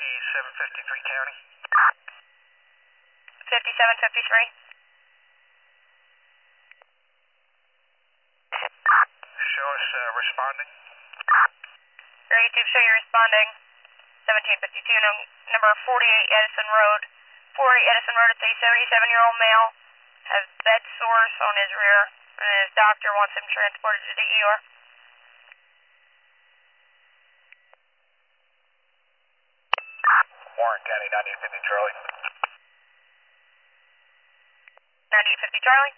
5753 County. 5753. Show us responding. Ready to show you responding. 1752, number 48 Edison Road. 48 Edison Road, it's a 77-year-old male. Has bed sores on his rear, and his doctor wants him transported to the ER. Warren County, 9850 Charlie. 9850 Charlie.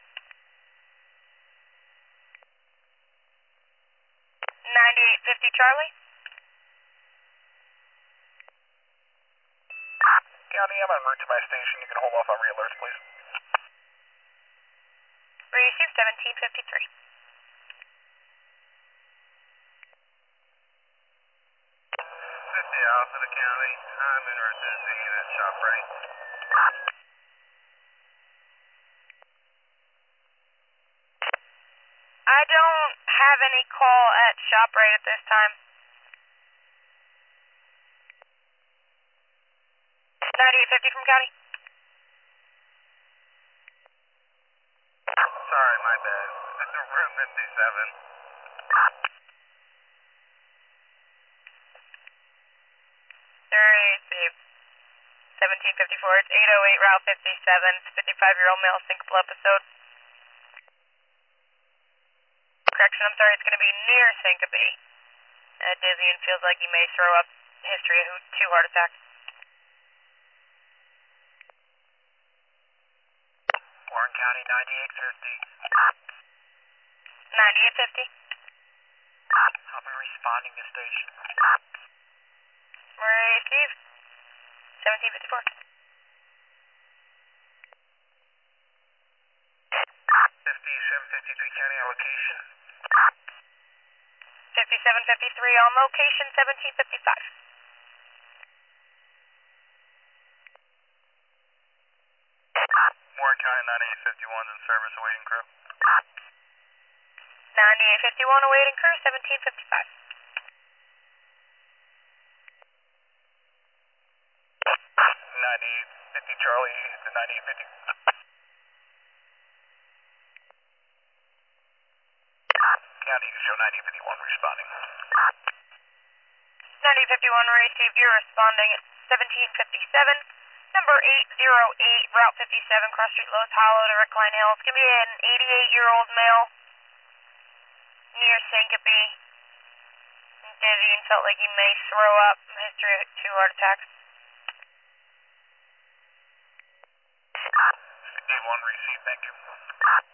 9850 Charlie. County, I'm en route to my station. You can hold off on re-alerts, please. Receive 1753. 50 Alpha to County. I'm en route to the scene at ShopRite. I don't have any call at ShopRite at this time. 9850 from County. Sorry, my bad. Room 57. Receive 1754. It's 808 Route 57. It's a 55-year-old male syncopal episode. Correction, I'm sorry, it's going to be near syncope. Dizzy and feels like he may throw up. History of 2 heart attacks. Warren County, 9850. 9850. I'll be responding to station. Receive 1754. 5753 County on location. 5753 on location, 1755. Warren County, 9851 in service, awaiting crew. 9851 awaiting crew, 1755. 9850 Charlie to 9850. County, you show 9851 responding. 9051 received, you're responding at 1757. Number 808, Route 57, Cross Street, Lowe's Hollow to Recline Hill. It's going to be an 88-year-old male near syncope. Dizzy and felt like he may throw up. History of 2 heart attacks. 51 received, thank you.